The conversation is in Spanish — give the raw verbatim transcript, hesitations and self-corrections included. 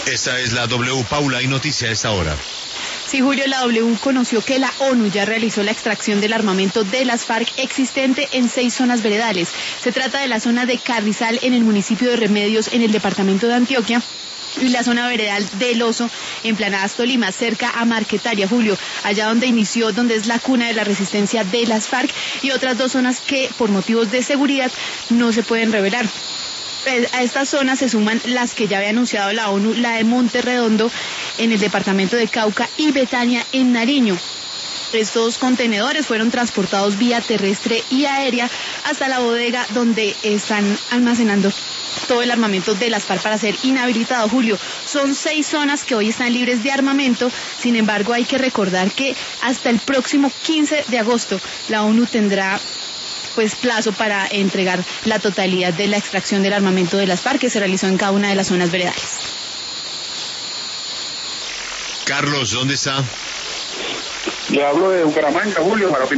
Esta es la W. Paula, hay noticia a esta hora. Sí, Julio, la W conoció que la ONU ya realizó la extracción del armamento de las FARC existente en seis zonas veredales. Se trata de la zona de Carrizal en el municipio de Remedios en el departamento de Antioquia y la zona veredal del Oso en Planadas, Tolima, cerca a Marquetalia, Julio, allá donde inició, donde es la cuna de la resistencia de las FARC, y otras dos zonas que por motivos de seguridad no se pueden revelar. A estas zonas se suman las que ya había anunciado la ONU, la de Monte Redondo en el departamento de Cauca y Betania en Nariño. Estos contenedores fueron transportados vía terrestre y aérea hasta la bodega donde están almacenando todo el armamento de las FARC para ser inhabilitado. Julio, son seis zonas que hoy están libres de armamento. Sin embargo, hay que recordar que hasta el próximo quince de agosto la ONU tendrá pues plazo para entregar la totalidad de la extracción del armamento de las FARC que se realizó en cada una de las zonas veredales. Carlos, ¿dónde está? Le hablo de Bucaramanga, Julio, para